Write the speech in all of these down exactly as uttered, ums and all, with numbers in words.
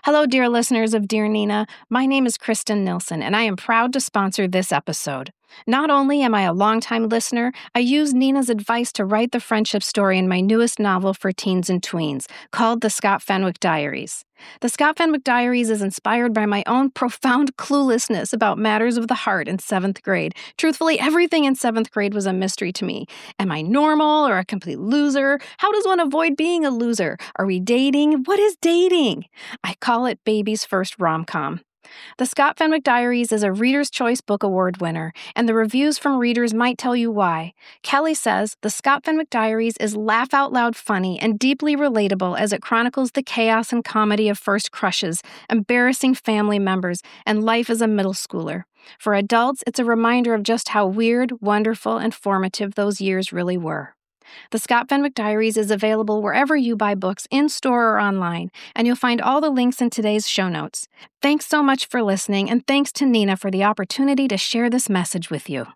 Hello, dear listeners of Dear Nina. My name is Kristen Nilsson, and I am proud to sponsor this episode. Not only am I a longtime listener, I use Nina's advice to write the friendship story in my newest novel for teens and tweens, called The Scott Fenwick Diaries. The Scott Fenwick Diaries is inspired by my own profound cluelessness about matters of the heart in seventh grade. Truthfully, everything in seventh grade was a mystery to me. Am I normal or a complete loser? How does one avoid being a loser? Are we dating? What is dating? I call it baby's first rom-com. The Scott Fenwick Diaries is a Reader's Choice Book Award winner, and the reviews from readers might tell you why. Kelly says, The Scott Fenwick Diaries is laugh-out-loud funny and deeply relatable as it chronicles the chaos and comedy of first crushes, embarrassing family members, and life as a middle schooler. For adults, it's a reminder of just how weird, wonderful, and formative those years really were. The Scott Fenwick Diaries is available wherever you buy books, in-store or online, and you'll find all the links in today's show notes. Thanks so much for listening, and thanks to Nina for the opportunity to share this message with you.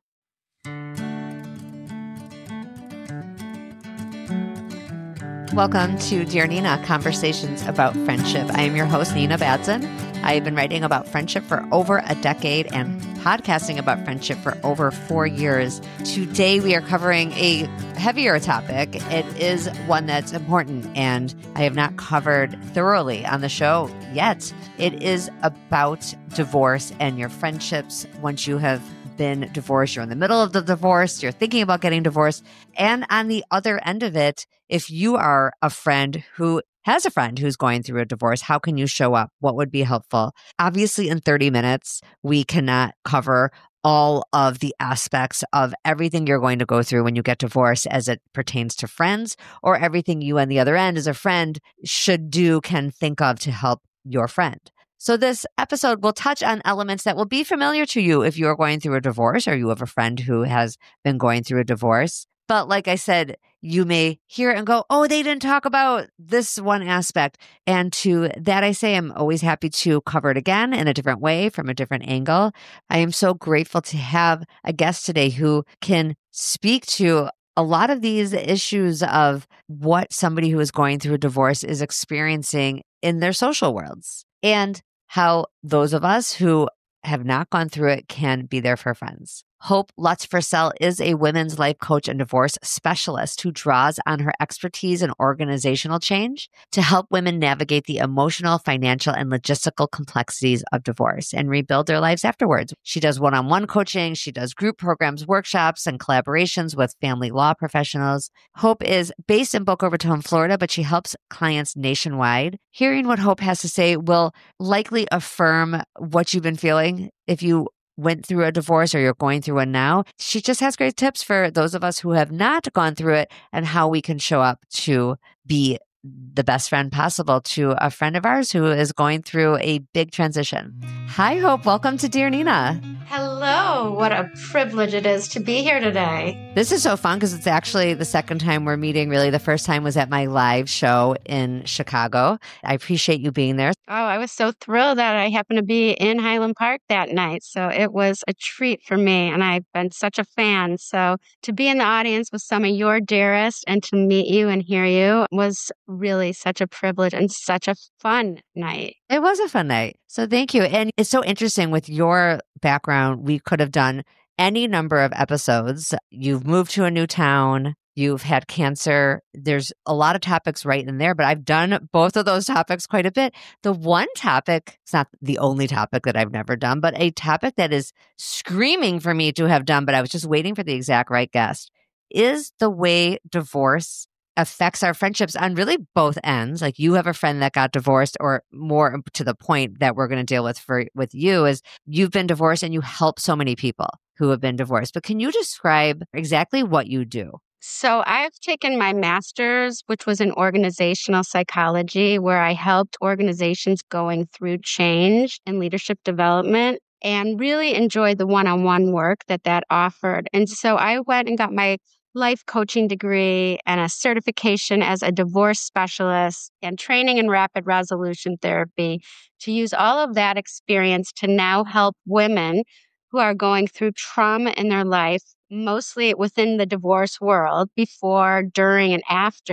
Welcome to Dear Nina, Conversations about Friendship. I am your host, Nina Badzin. I have been writing about friendship for over a decade and podcasting about friendship for over four years. Today, we are covering a heavier topic. It is one that's important and I have not covered thoroughly on the show yet. It is about divorce and your friendships once you have been divorced, you're in the middle of the divorce, you're thinking about getting divorced. And on the other end of it, if you are a friend who has a friend who's going through a divorce, how can you show up? What would be helpful? Obviously, in thirty minutes, we cannot cover all of the aspects of everything you're going to go through when you get divorced as it pertains to friends, or everything you on the other end as a friend should do, can think of to help your friend. So this episode will touch on elements that will be familiar to you if you are going through a divorce or you have a friend who has been going through a divorce. But like I said, you may hear it and go, oh, they didn't talk about this one aspect. And to that I say, I'm always happy to cover it again in a different way, from a different angle. I am so grateful to have a guest today who can speak to a lot of these issues of what somebody who is going through a divorce is experiencing in their social worlds, and how those of us who have not gone through it can be there for friends. Hope Lutz-Forsell is a women's life coach and divorce specialist who draws on her expertise in organizational change to help women navigate the emotional, financial, and logistical complexities of divorce and rebuild their lives afterwards. She does one-on-one coaching. She does group programs, workshops, and collaborations with family law professionals. Hope is based in Boca Raton, Florida, but she helps clients nationwide. Hearing what Hope has to say will likely affirm what you've been feeling if you went through a divorce or you're going through one now. She just has great tips for those of us who have not gone through it and how we can show up to be the best friend possible to a friend of ours who is going through a big transition. Hi, Hope. Welcome to Dear Nina. Hello. What a privilege it is to be here today. This is so fun because it's actually the second time we're meeting. Really, the first time was at my live show in Chicago. I appreciate you being there. Oh, I was so thrilled that I happened to be in Highland Park that night. So it was a treat for me, and I've been such a fan. So to be in the audience with some of your dearest and to meet you and hear you was really such a privilege and such a fun night. It was a fun night. So thank you. And it's so interesting with your background. We could have done any number of episodes. You've moved to a new town. You've had cancer. There's a lot of topics right in there, but I've done both of those topics quite a bit. The one topic, it's not the only topic that I've never done, but a topic that is screaming for me to have done, but I was just waiting for the exact right guest, is the way divorce affects our friendships on really both ends. Like, you have a friend that got divorced, or more to the point that we're going to deal with for with you is you've been divorced and you help so many people who have been divorced. But can you describe exactly what you do? So I've taken my master's, which was in organizational psychology, where I helped organizations going through change and leadership development, and really enjoyed the one-on-one work that that offered. And so I went and got my life coaching degree and a certification as a divorce specialist and training in rapid resolution therapy to use all of that experience to now help women who are going through trauma in their life, mostly within the divorce world, before, during, and after,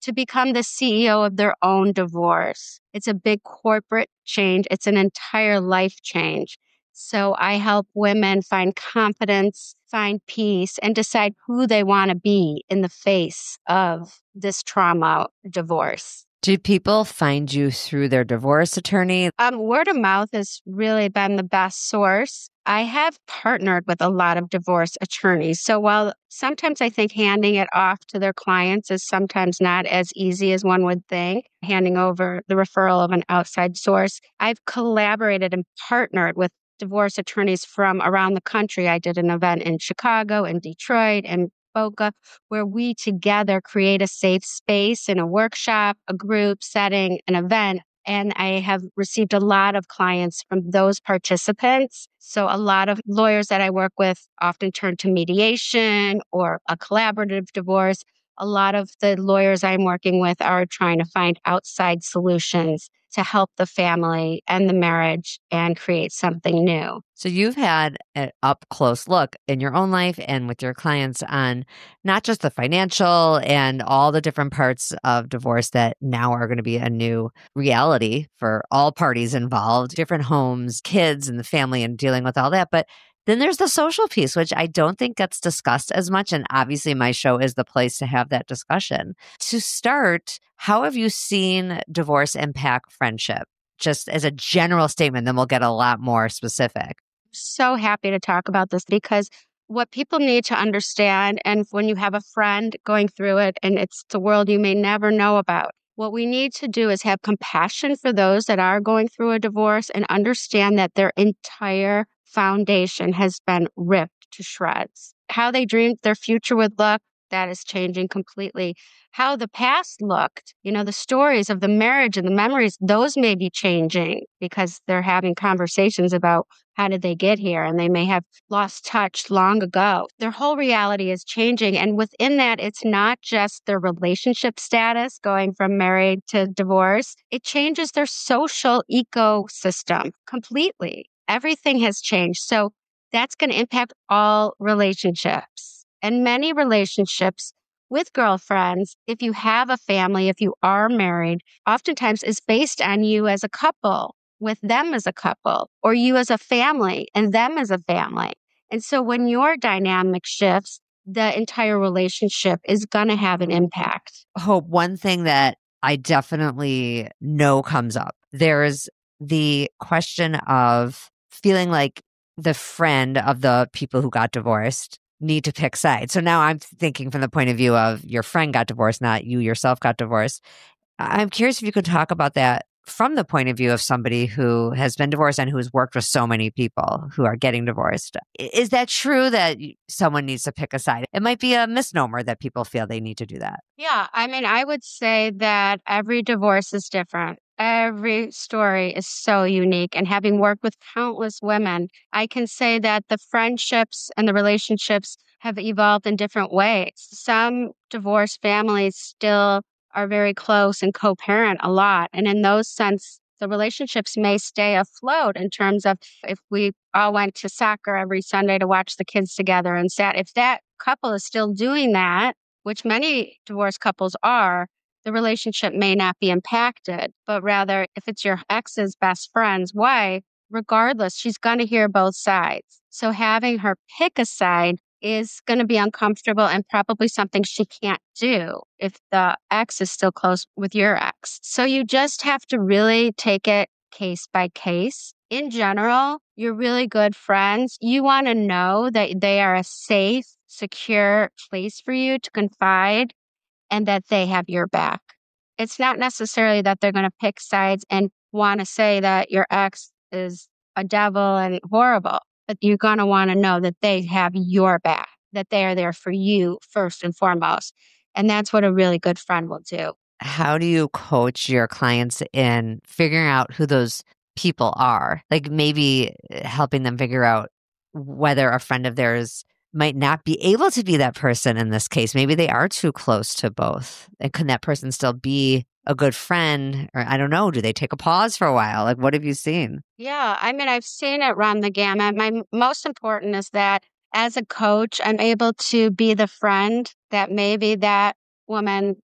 to become the C E O of their own divorce. It's a big corporate change. It's an entire life change. So I help women find confidence, find peace, and decide who they want to be in the face of this trauma divorce. Do people find you through their divorce attorney? Um, word of mouth has really been the best source. I have partnered with a lot of divorce attorneys. So while sometimes I think handing it off to their clients is sometimes not as easy as one would think, handing over the referral of an outside source, I've collaborated and partnered with divorce attorneys from around the country. I did an event in Chicago and Detroit and Boca, where we together create a safe space in a workshop, a group setting, an event. And I have received a lot of clients from those participants. So a lot of lawyers that I work with often turn to mediation or a collaborative divorce. A lot of the lawyers I'm working with are trying to find outside solutions to help the family and the marriage and create something new. So you've had an up close look in your own life and with your clients on not just the financial and all the different parts of divorce that now are going to be a new reality for all parties involved, different homes, kids and the family and dealing with all that. But then there's the social piece, which I don't think gets discussed as much. And obviously my show is the place to have that discussion. To start, how have you seen divorce impact friendship? Just as a general statement, then we'll get a lot more specific. So happy to talk about this because what people need to understand, and when you have a friend going through it and it's the world you may never know about, what we need to do is have compassion for those that are going through a divorce and understand that their entire foundation has been ripped to shreds. How they dreamed their future would look, that is changing completely. How the past looked, you know, the stories of the marriage and the memories, those may be changing because they're having conversations about how did they get here, and they may have lost touch long ago. Their whole reality is changing. And within that, it's not just their relationship status going from married to divorce. It changes their social ecosystem completely. Everything has changed. So that's going to impact all relationships. And many relationships with girlfriends, if you have a family, if you are married, oftentimes is based on you as a couple, with them as a couple, or you as a family and them as a family. And so when your dynamic shifts, the entire relationship is going to have an impact. Hope, one thing that I definitely know comes up, there's the question of feeling like the friend of the people who got divorced need to pick sides. So now I'm thinking from the point of view of your friend got divorced, not you yourself got divorced. I'm curious if you could talk about that from the point of view of somebody who has been divorced and who has worked with so many people who are getting divorced. Is that true that someone needs to pick a side? It might be a misnomer that people feel they need to do that. Yeah, I mean, I would say that every divorce is different. Every story is so unique. And having worked with countless women, I can say that the friendships and the relationships have evolved in different ways. Some divorced families still are very close and co-parent a lot. And in those sense, the relationships may stay afloat in terms of if we all went to soccer every Sunday to watch the kids together and sat, if that couple is still doing that, which many divorced couples are, the relationship may not be impacted, but rather if it's your ex's best friend's wife, regardless, she's going to hear both sides. So having her pick a side is going to be uncomfortable and probably something she can't do if the ex is still close with your ex. So you just have to really take it case by case. In general, you're really good friends. You want to know that they are a safe, secure place for you to confide and that they have your back. It's not necessarily that they're going to pick sides and want to say that your ex is a devil and horrible, but you're going to want to know that they have your back, that they are there for you first and foremost. And that's what a really good friend will do. How do you coach your clients in figuring out who those people are? Like maybe helping them figure out whether a friend of theirs might not be able to be that person in this case. Maybe they are too close to both. And can that person still be a good friend? Or I don't know, do they take a pause for a while? Like, what have you seen? Yeah, I mean, I've seen it run the gamut. My most important is that as a coach, I'm able to be the friend that maybe that woman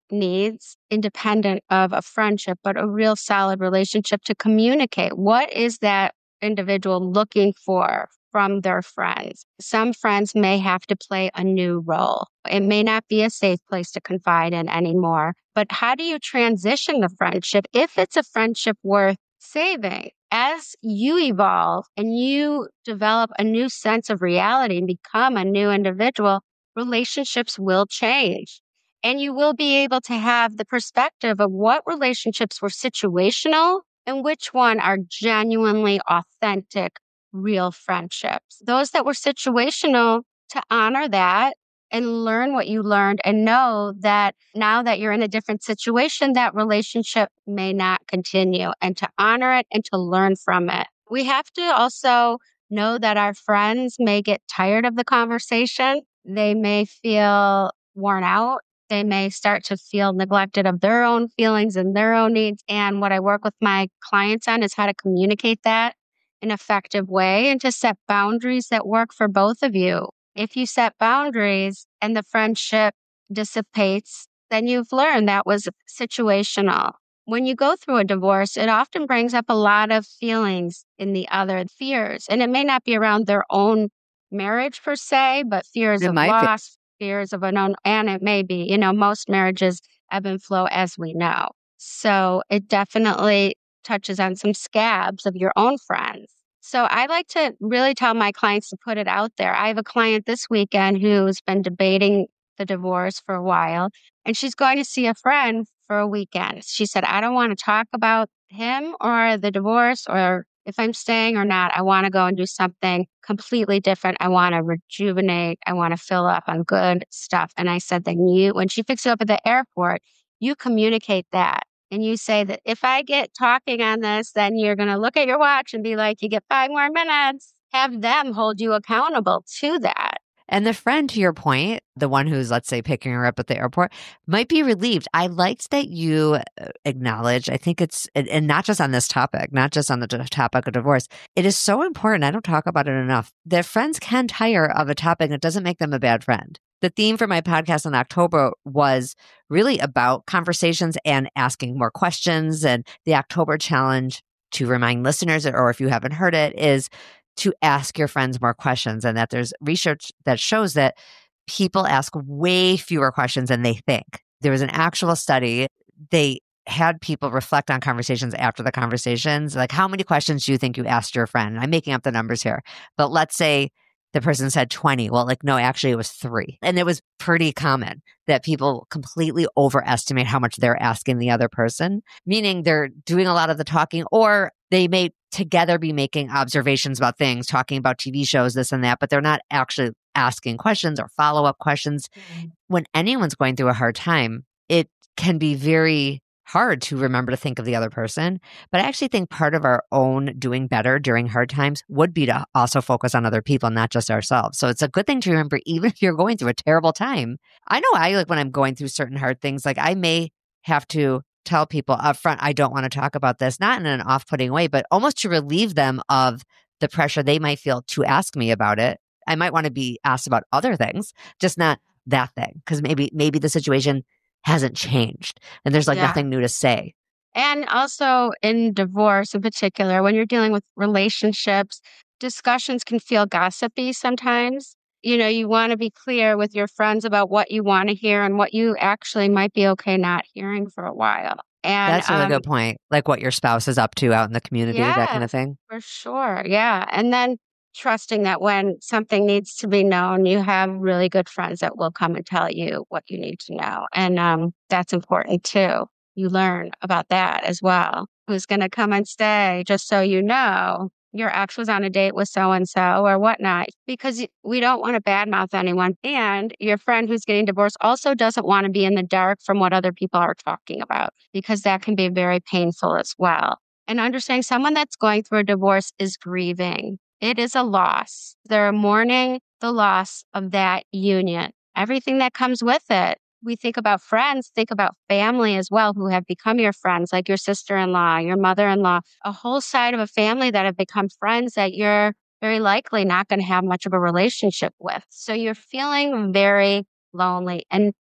needs independent of a friendship, but a real solid relationship to communicate. What is that individual looking for from their friends? Some friends may have to play a new role. It may not be a safe place to confide in anymore, but how do you transition the friendship if it's a friendship worth saving? As you evolve and you develop a new sense of reality and become a new individual, relationships will change. And you will be able to have the perspective of what relationships were situational and which one are genuinely authentic, real friendships. Those that were situational, to honor that and learn what you learned and know that now that you're in a different situation, that relationship may not continue, and to honor it and to learn from it. We have to also know that our friends may get tired of the conversation. They may feel worn out. They may start to feel neglected of their own feelings and their own needs. And what I work with my clients on is how to communicate that in an effective way and to set boundaries that work for both of you. If you set boundaries and the friendship dissipates, then you've learned that was situational. When you go through a divorce, it often brings up a lot of feelings in the other, fears. And it may not be around their own marriage per se, but fears It of might be. loss, fears of unknown, and it may be, you know, most marriages ebb and flow as we know. So it definitely touches on some scabs of your own friends. So I like to really tell my clients to put it out there. I have a client this weekend who's been debating the divorce for a while, and she's going to see a friend for a weekend. She said, I don't want to talk about him or the divorce or if I'm staying or not. I want to go and do something completely different. I want to rejuvenate. I want to fill up on good stuff. And I said, then you, when she picks you up at the airport, you communicate that. And you say that if I get talking on this, then you're going to look at your watch and be like, you get five more minutes. Have them hold you accountable to that. And the friend, to your point, the one who's, let's say, picking her up at the airport, might be relieved. I liked that you acknowledge, I think it's, and not just on this topic, not just on the topic of divorce, it is so important. I don't talk about it enough that friends can tire of a topic. It doesn't make them a bad friend. The theme for my podcast in October was really about conversations and asking more questions. And the October challenge, to remind listeners, or if you haven't heard it, is to ask your friends more questions, and that there's research that shows that people ask way fewer questions than they think. There was an actual study. They had people reflect on conversations after the conversations. Like, how many questions do you think you asked your friend? I'm making up the numbers here, but let's say the person said twenty. Well, like, no, actually it was three. And it was pretty common that people completely overestimate how much they're asking the other person, meaning they're doing a lot of the talking, or they may together be making observations about things, talking about T V shows, this and that, but they're not actually asking questions or follow-up questions. Mm-hmm. When anyone's going through a hard time, it can be very hard to remember to think of the other person. But I actually think part of our own doing better during hard times would be to also focus on other people, not just ourselves. So it's a good thing to remember, even if you're going through a terrible time. I know I, like when I'm going through certain hard things, like I may have to tell people up front, I don't want to talk about this, not in an off-putting way, but almost to relieve them of the pressure they might feel to ask me about it. I might want to be asked about other things, just not that thing, because maybe maybe the situation hasn't changed and there's like Yeah. nothing new to say. And also in divorce in particular, when you're dealing with relationships, discussions can feel gossipy sometimes. You know, you want to be clear with your friends about what you want to hear and what you actually might be okay not hearing for a while. And That's a really um, good point. Like what your spouse is up to out in the community, that kind yeah, of thing. for sure. Yeah. And then trusting that when something needs to be known, you have really good friends that will come and tell you what you need to know. And um, that's important too. You learn about that as well. Who's going to come and stay, just so you know, your ex was on a date with so-and-so or whatnot, because we don't want to badmouth anyone. And your friend who's getting divorced also doesn't want to be in the dark from what other people are talking about, because that can be very painful as well. And understanding someone that's going through a divorce is grieving. It is a loss. They're mourning the loss of that union, everything that comes with it. We think about friends, think about family as well, who have become your friends, like your sister-in-law, your mother-in-law, a whole side of a family that have become friends that you're very likely not going to have much of a relationship with. So you're feeling very lonely. And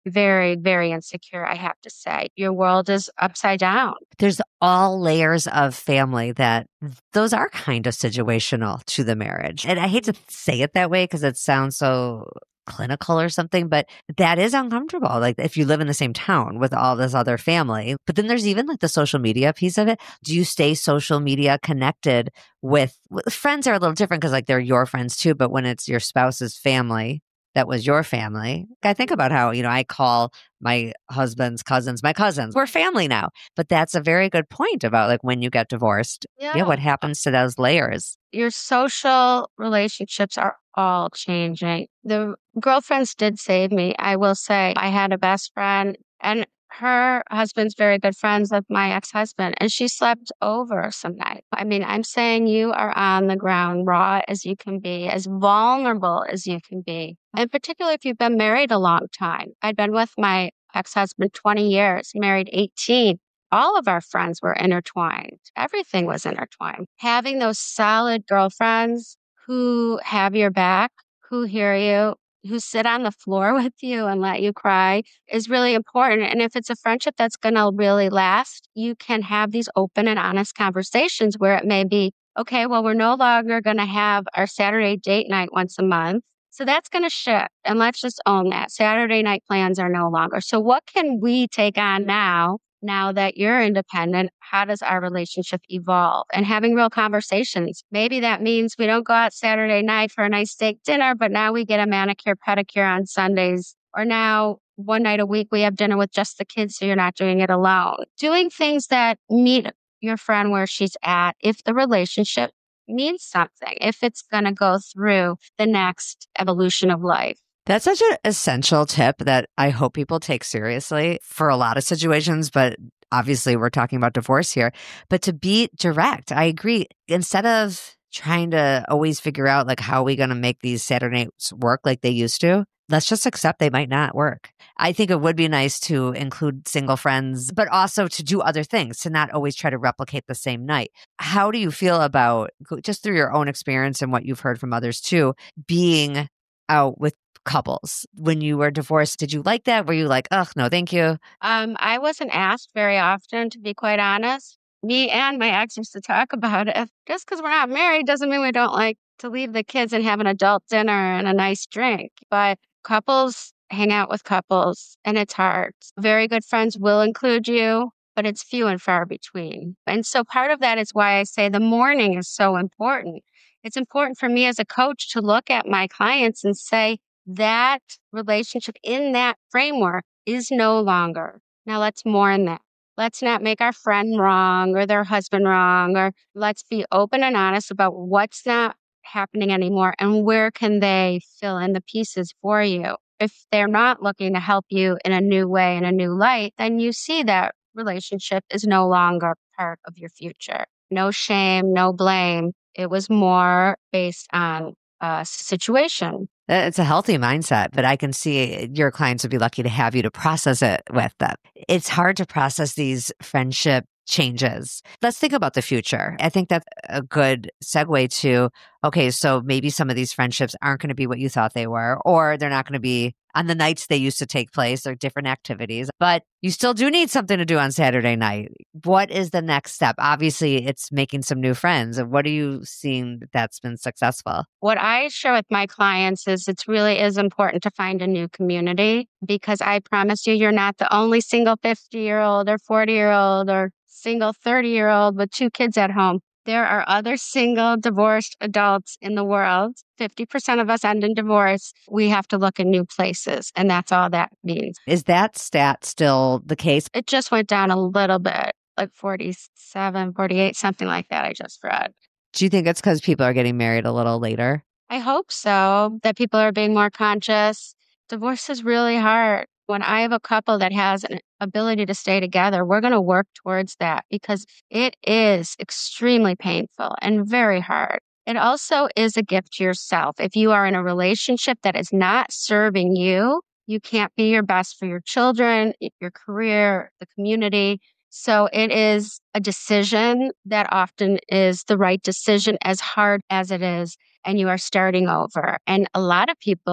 very, very insecure, I have to say. Your world is upside down. There's all layers of family that those are kind of situational to the marriage. And I hate to say it that way because it sounds so clinical or something, but that is uncomfortable. Like if you live in the same town with all this other family, but then there's even like the social media piece of it. Do you stay social media connected with, with friends are a little different because like they're your friends too, but when it's your spouse's family, that was your family. I think about how, you know, I call my husband's cousins my cousins. We're family now. But that's a very good point about like when you get divorced. Yeah, yeah what happens to those layers? Your social relationships are all changing. The girlfriends did save me. I will say I had a best friend and her husband's very good friends with my ex-husband, and she slept over some night. I mean, I'm saying you are on the ground, raw as you can be, as vulnerable as you can be. In particular, if you've been married a long time. I'd been with my ex-husband twenty years, married eighteen. All of our friends were intertwined. Everything was intertwined. Having those solid girlfriends who have your back, who hear you, who sit on the floor with you and let you cry is really important. And if it's a friendship that's going to really last, you can have these open and honest conversations where it may be, okay, well, we're no longer going to have our Saturday date night once a month. So that's going to shift. And let's just own that. Saturday night plans are no longer. So what can we take on now? Now that you're independent, how does our relationship evolve? And having real conversations. Maybe that means we don't go out Saturday night for a nice steak dinner, but now we get a manicure, pedicure on Sundays. Or now one night a week we have dinner with just the kids so you're not doing it alone. Doing things that meet your friend where she's at if the relationship means something, if it's going to go through the next evolution of life. That's such an essential tip that I hope people take seriously for a lot of situations, but obviously we're talking about divorce here. But to be direct, I agree. Instead of trying to always figure out like how are we going to make these Saturday nights work like they used to, let's just accept they might not work. I think it would be nice to include single friends, but also to do other things, to not always try to replicate the same night. How do you feel about, just through your own experience and what you've heard from others too, being out with couples when you were divorced? Did you like that? Were you like, oh, no, thank you? Um, I wasn't asked very often, to be quite honest. Me and my ex used to talk about it. Just because we're not married doesn't mean we don't like to leave the kids and have an adult dinner and a nice drink. But couples hang out with couples and it's hard. Very good friends will include you, but it's few and far between. And so part of that is why I say the morning is so important. It's important for me as a coach to look at my clients and say, that relationship in that framework is no longer. Now let's mourn that. Let's not make our friend wrong or their husband wrong, or let's be open and honest about what's not happening anymore and where can they fill in the pieces for you. If they're not looking to help you in a new way, in a new light, then you see that relationship is no longer part of your future. No shame, no blame. It was more based on a situation. It's a healthy mindset, but I can see your clients would be lucky to have you to process it with them. It's hard to process these friendship changes. Let's think about the future. I think that's a good segue to, okay, so maybe some of these friendships aren't going to be what you thought they were, or they're not going to be on the nights they used to take place or different activities, but you still do need something to do on Saturday night. What is the next step? Obviously, it's making some new friends. What are you seeing that's been successful? What I share with my clients is it really is important to find a new community, because I promise you, you're not the only single fifty-year-old or forty-year-old or single thirty-year-old with two kids at home. There are other single, divorced adults in the world. fifty percent of us end in divorce. We have to look in new places, and that's all that means. Is that stat still the case? It just went down a little bit, like forty-seven, forty-eight, something like that, I just read. Do you think it's because people are getting married a little later? I hope so, that people are being more conscious. Divorce is really hard. When I have a couple that has an ability to stay together, we're going to work towards that, because it is extremely painful and very hard. It also is a gift to yourself. If you are in a relationship that is not serving you, you can't be your best for your children, your career, the community. So it is a decision that often is the right decision, as hard as it is, and you are starting over. And a lot of people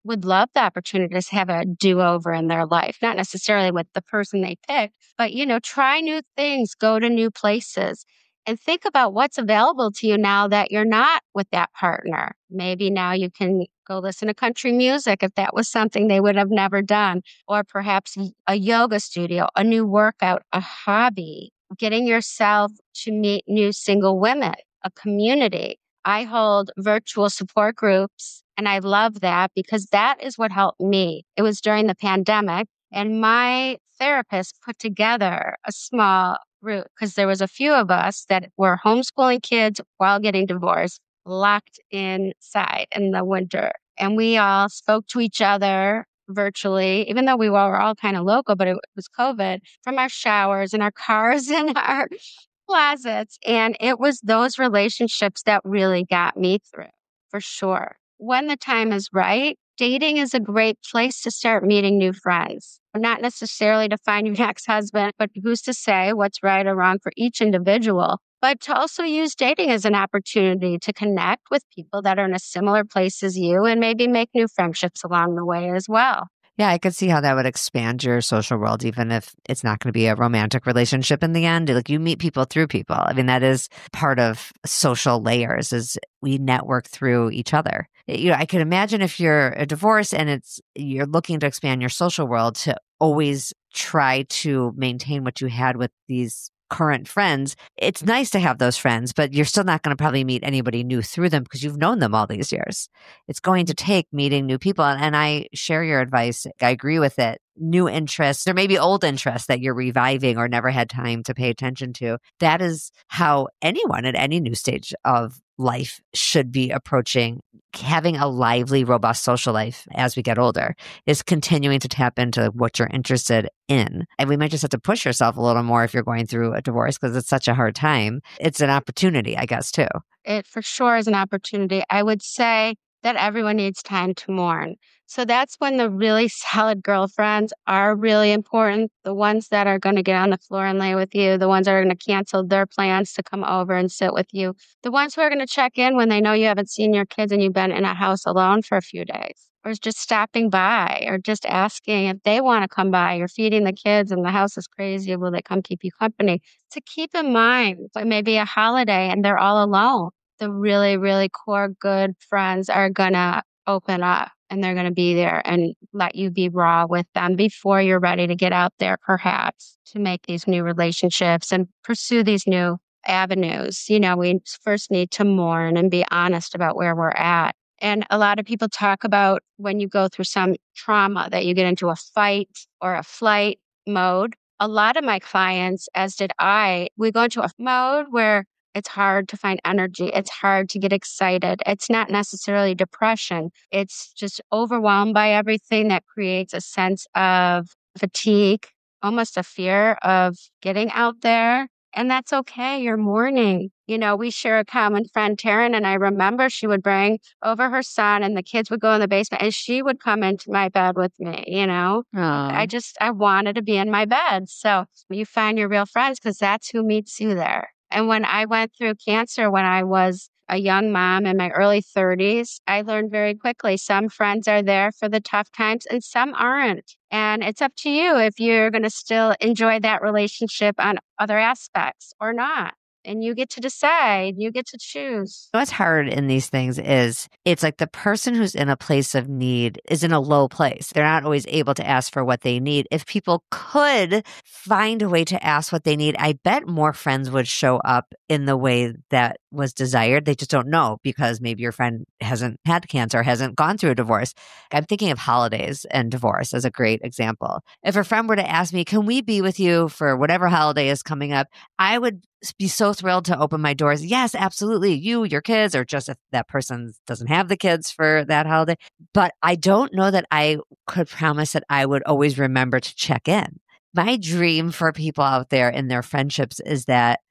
would love the opportunity to have a do-over in their life, not necessarily with the person they picked, but, you know, try new things, go to new places, and think about what's available to you now that you're not with that partner. Maybe now you can go listen to country music if that was something they would have never done, or perhaps a yoga studio, a new workout, a hobby, getting yourself to meet new single women, a community. I hold virtual support groups, and I love that because that is what helped me. It was during the pandemic, and my therapist put together a small group because there was a few of us that were homeschooling kids while getting divorced, locked inside in the winter. And we all spoke to each other virtually, even though we were all kind of local, but it was COVID, from our showers and our cars and our closets. And it was those relationships that really got me through, for sure. When the time is right, dating is a great place to start meeting new friends. Not necessarily to find your next husband, but who's to say what's right or wrong for each individual, but to also use dating as an opportunity to connect with people that are in a similar place as you and maybe make new friendships along the way as well. Yeah, I could see how that would expand your social world, even if it's not going to be a romantic relationship in the end. Like, you meet people through people. I mean, that is part of social layers, is we network through each other. You know, I could imagine if you're a divorce and it's you're looking to expand your social world, to always try to maintain what you had with these current friends. It's nice to have those friends, but you're still not going to probably meet anybody new through them because you've known them all these years. It's going to take meeting new people. And I share your advice. I agree with it. New interests, or maybe old interests that you're reviving or never had time to pay attention to. That is how anyone at any new stage of life should be approaching having a lively, robust social life as we get older, is continuing to tap into what you're interested in. And we might just have to push yourself a little more if you're going through a divorce because it's such a hard time. It's an opportunity, I guess, too. It for sure is an opportunity. I would say that everyone needs time to mourn. So that's when the really solid girlfriends are really important. The ones that are going to get on the floor and lay with you, the ones that are going to cancel their plans to come over and sit with you, the ones who are going to check in when they know you haven't seen your kids and you've been in a house alone for a few days, or just stopping by, or just asking if they want to come by. You're feeding the kids and the house is crazy. Will they come keep you company? To keep in mind, it may be a holiday and they're all alone. The really, really core good friends are going to open up and they're going to be there and let you be raw with them before you're ready to get out there, perhaps, to make these new relationships and pursue these new avenues. You know, we first need to mourn and be honest about where we're at. And a lot of people talk about when you go through some trauma that you get into a fight or a flight mode. A lot of my clients, as did I, we go into a mode where it's hard to find energy. It's hard to get excited. It's not necessarily depression. It's just overwhelmed by everything that creates a sense of fatigue, almost a fear of getting out there. And that's okay. You're mourning. You know, we share a common friend, Taryn, and I remember she would bring over her son and the kids would go in the basement and she would come into my bed with me, you know. Aww. I just, I wanted to be in my bed. So you find your real friends because that's who meets you there. And when I went through cancer, when I was a young mom in my early thirties, I learned very quickly some friends are there for the tough times and some aren't. And it's up to you if you're going to still enjoy that relationship on other aspects or not. And you get to decide, you get to choose. What's hard in these things is it's like the person who's in a place of need is in a low place. They're not always able to ask for what they need. If people could find a way to ask what they need, I bet more friends would show up in the way that was desired. They just don't know because maybe your friend hasn't had cancer, hasn't gone through a divorce. I'm thinking of holidays and divorce as a great example. If a friend were to ask me, can we be with you for whatever holiday is coming up? I would be so thrilled to open my doors. Yes, absolutely. You, your kids, or just if that person doesn't have the kids for that holiday. But I don't know that I could promise that I would always remember to check in. My dream for people out there in their friendships is that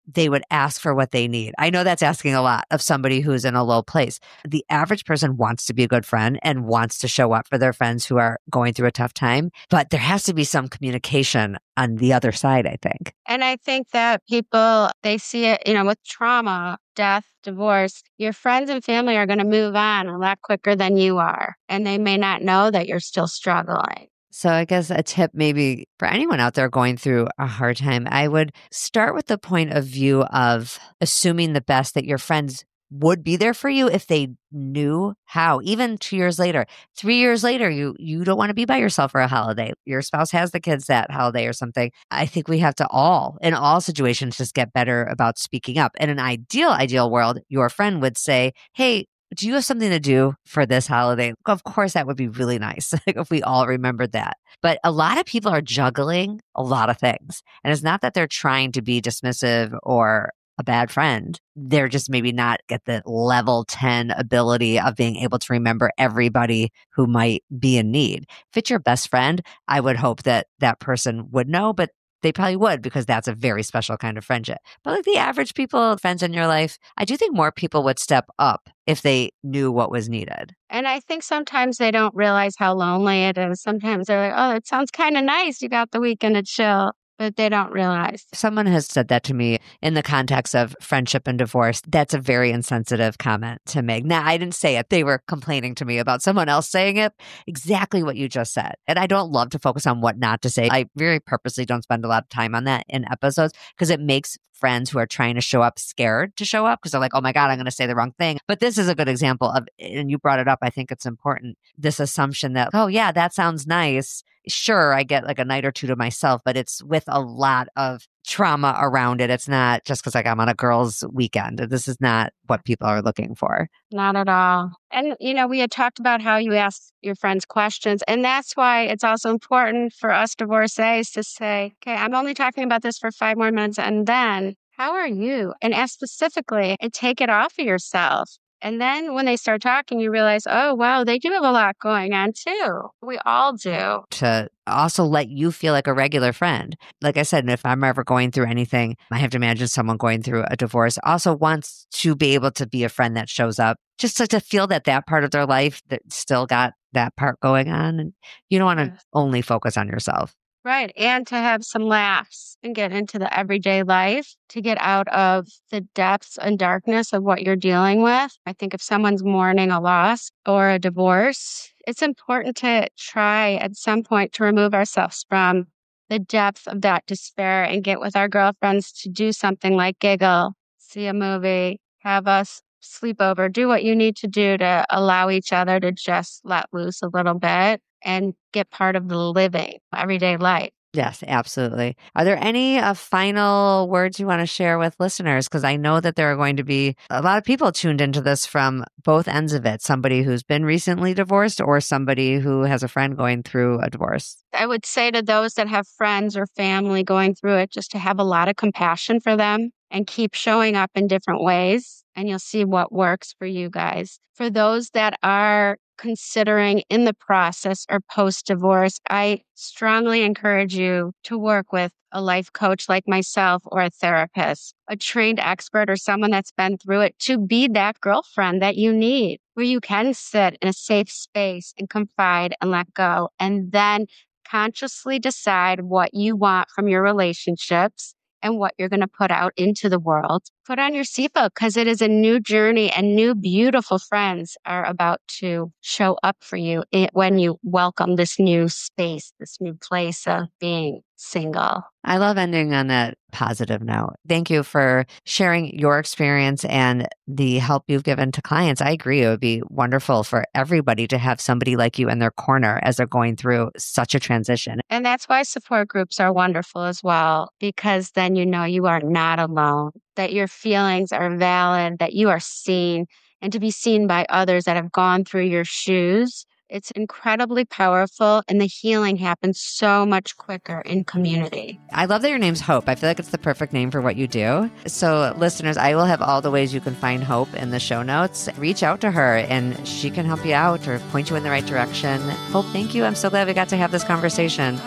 they would ask for what they need. I know that's asking a lot of somebody who's in a low place. The average person wants to be a good friend and wants to show up for their friends who are going through a tough time, but there has to be some communication on the other side, I think. And I think that people, they see it, you know, with trauma, death, divorce, your friends and family are going to move on a lot quicker than you are. And they may not know that you're still struggling. So I guess a tip maybe for anyone out there going through a hard time, I would start with the point of view of assuming the best, that your friends would be there for you if they knew how. Even two years later, three years later, you you don't want to be by yourself for a holiday. Your spouse has the kids that holiday or something. I think we have to all, in all situations, just get better about speaking up. In an ideal, ideal world, your friend would say, hey, do you have something to do for this holiday? Of course, that would be really nice if we all remembered that. But a lot of people are juggling a lot of things. And it's not that they're trying to be dismissive or a bad friend. They're just maybe not at the level ten ability of being able to remember everybody who might be in need. If it's your best friend, I would hope that that person would know, but they probably would, because that's a very special kind of friendship. But like the average people, friends in your life, I do think more people would step up if they knew what was needed. And I think sometimes they don't realize how lonely it is. Sometimes they're like, oh, it sounds kind of nice. You got the weekend to chill. But they don't realize. Someone has said that to me in the context of friendship and divorce. That's a very insensitive comment to make. Now, I didn't say it. They were complaining to me about someone else saying it. Exactly what you just said. And I don't love to focus on what not to say. I very purposely don't spend a lot of time on that in episodes, because it makes friends who are trying to show up scared to show up, because they're like, oh my God, I'm going to say the wrong thing. But this is a good example of, and you brought it up, I think it's important, this assumption that, oh yeah, that sounds nice. Sure, I get like a night or two to myself, but it's with a lot of trauma around it. It's not just because like I'm on a girls' weekend. This is not what people are looking for. Not at all. And, you know, we had talked about how you ask your friends questions. And that's why it's also important for us divorcees to say, okay, I'm only talking about this for five more minutes. And then, how are you? And ask specifically and take it off of yourself. And then when they start talking, you realize, oh, wow, they do have a lot going on too. We all do. To also let you feel like a regular friend. Like I said, if I'm ever going through anything, I have to imagine someone going through a divorce also wants to be able to be a friend that shows up, just to, to feel that that part of their life that still got that part going on. And you don't want to yes. only focus on yourself. Right. And to have some laughs and get into the everyday life, to get out of the depths and darkness of what you're dealing with. I think if someone's mourning a loss or a divorce, it's important to try at some point to remove ourselves from the depth of that despair and get with our girlfriends to do something like giggle, see a movie, have us sleep over, do what you need to do to allow each other to just let loose a little bit and get part of the living, everyday life. Yes, absolutely. Are there any uh, final words you want to share with listeners? Because I know that there are going to be a lot of people tuned into this from both ends of it. Somebody who's been recently divorced or somebody who has a friend going through a divorce. I would say to those that have friends or family going through it, just to have a lot of compassion for them and keep showing up in different ways. And you'll see what works for you guys. For those that are considering in the process or post-divorce, I strongly encourage you to work with a life coach like myself or a therapist, a trained expert or someone that's been through it, to be that girlfriend that you need, where you can sit in a safe space and confide and let go, and then consciously decide what you want from your relationships and what you're going to put out into the world. Put on your seatbelt, because it is a new journey, and new beautiful friends are about to show up for you when you welcome this new space, this new place of being single. I love ending on that positive note. Thank you for sharing your experience and the help you've given to clients. I agree. It would be wonderful for everybody to have somebody like you in their corner as they're going through such a transition. And that's why support groups are wonderful as well, because then you know you are not alone, that your feelings are valid, that you are seen, and to be seen by others that have gone through your shoes. It's incredibly powerful, and the healing happens so much quicker in community. I love that your name's Hope. I feel like it's the perfect name for what you do. So listeners, I will have all the ways you can find Hope in the show notes. Reach out to her and she can help you out or point you in the right direction. Hope, thank you. I'm so glad we got to have this conversation. Oh,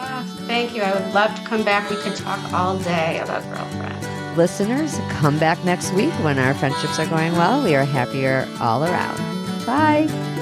Thank you. I would love to come back. We could talk all day about girlfriends. Listeners, come back next week when our friendships are going well. We are happier all around. Bye.